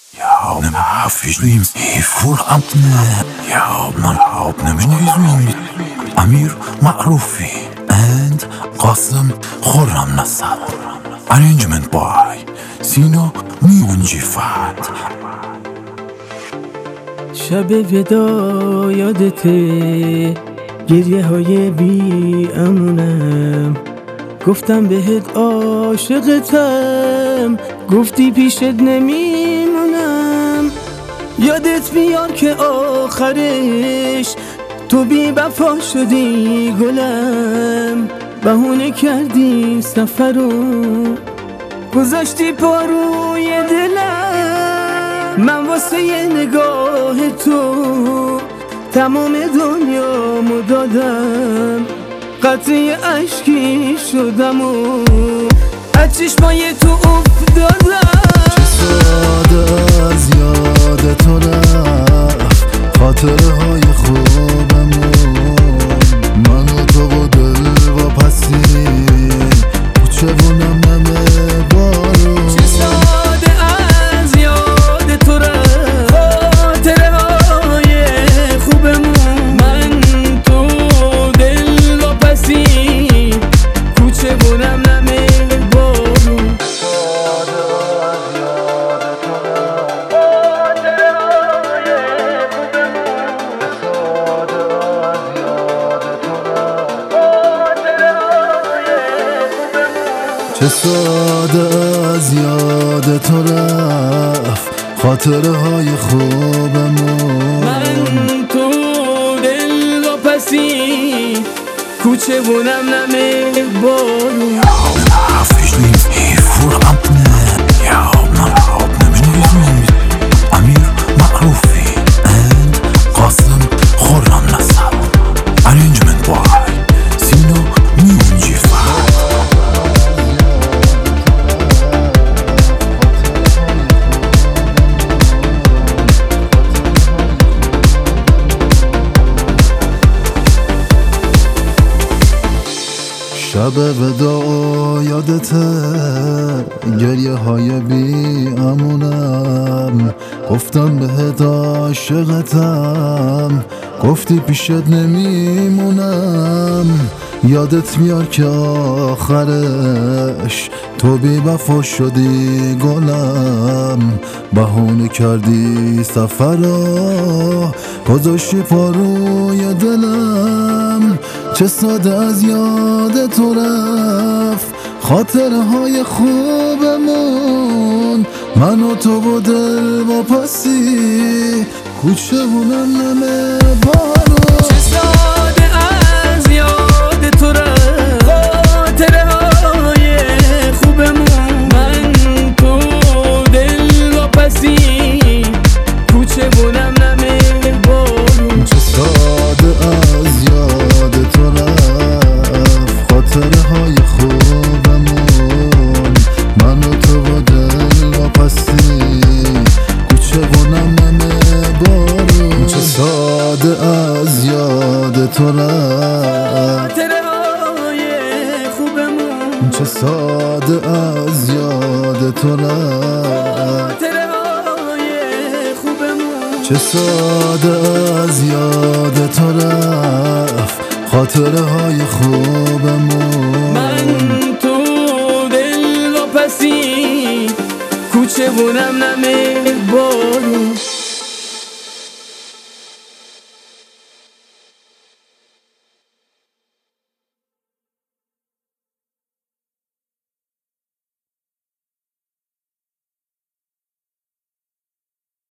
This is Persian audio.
Ja, ne حرفیم فور امنه یا مرحب نمی‌نویسیم امیر معروفی and قاسم خرم نصر arrangement by سینا میونجی فت. شب ودا یادته، گریه های بی امونم، گفتم بهت عاشقتم، گفتی پیشت نمیمونم. یادت بیار که آخرش تو بی وفا شدی گلم، بهونه کردی سفر رو گذاشتی پا روی دلم. من واسه یه نگاه تو تمام دنیامو دادم، قطره اشکی شدم و از چشمای تو افتادم. چه ساده از یاد تو رفت خاطره های خوبمون، من و تو و دل و پسی کوچه و نمنمه بارون. چه ساده از یاد تو رفت خاطره های خوبمون، من تو دل و پسی کوچه و نمنمه بارون. چه ساده از یاد تو رفت خاطره های خوبمون، من تو دل و پسی کوچه و نمنمه بارون. Ja, ne حرفیم فور امنه یا مرحب نمی‌نویسیم امیر معروفی and قاسم خرم نصر arrangement by سینا میونجی فت. شب ودا یادته، گریه های بی امونم، گفتم بهت عاشقتم، گفتی پیشت نمیمونم. یادت میار که آخرش تو بی وفا شدی گلم، بهونه کردی سفر رو گذاشتی پا روی دلم. چه ساده از یاد تو رفت خاطره های خوبمون، من و تو و دل و پسی کوچه و نمنمه بارون. چه ساده از یاد تو رفت خاطره های خوبمون، من تو دل و پسی کوچه و نمنمه بارون. چه ساده از یاد تو رفت خاطره های خوبمون، من و تو و دل و پسی کوچه و نمنمه بارون. چه ساده از یاد تو رفت خاطره های خوبمون، چه ساده از یاد تو رفت، خاطره های خوبمون. چه ساده از یاد تو رفت خاطره های خوبمون، من تو دل و پسی کوچه و نمنمه بارون.